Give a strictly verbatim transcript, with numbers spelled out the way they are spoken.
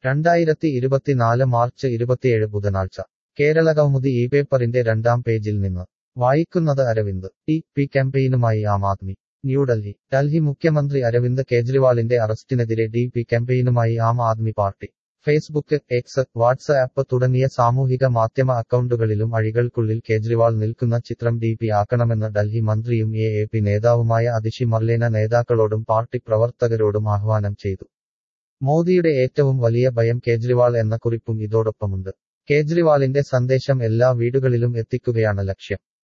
രണ്ടായിരത്തി ഇരുപത്തിനാല് മാർച്ച് ഇരുപത്തിയേഴ് ബുധനാഴ്ച കേരള കൗമുദി ഈ പേപ്പറിന്റെ രണ്ടാം പേജിൽ നിന്ന് വായിക്കുന്നത് അരവിന്ദ് ടി പി ക്യാമ്പയിനുമായി ആം ആദ്മി ന്യൂഡൽഹി ഡൽഹി മുഖ്യമന്ത്രി അരവിന്ദ് കെജ്രിവാളിന്റെ അറസ്റ്റിനെതിരെ ഡി പി ക്യാമ്പയിനുമായി Aam Aadmi party Facebook X WhatsApp തുടങ്ങിയ സാമൂഹിക മാധ്യമ അക്കൗണ്ടുകളിലും അഴികൾക്കുള്ളിൽ കേജ്രിവാൾ നിൽക്കുന്ന ചിത്രം ഡി പി ആക്കണമെന്ന് ഡൽഹി മന്ത്രിയും എ എ പി നേതാവുമായ അതിഷി മർലേന നേതാക്കളോടും പാർട്ടി പ്രവർത്തകരോടും ആഹ്വാനം ചെയ്തു മോദിയുടെ ഏറ്റവും വലിയ ഭയം കേജ്രിവാൾ എന്ന കുറിപ്പും ഇതോടൊപ്പമുണ്ട് കേജ്രിവാളിന്റെ സന്ദേശം എല്ലാ വീടുകളിലും എത്തിക്കുകയാണ് ലക്ഷ്യം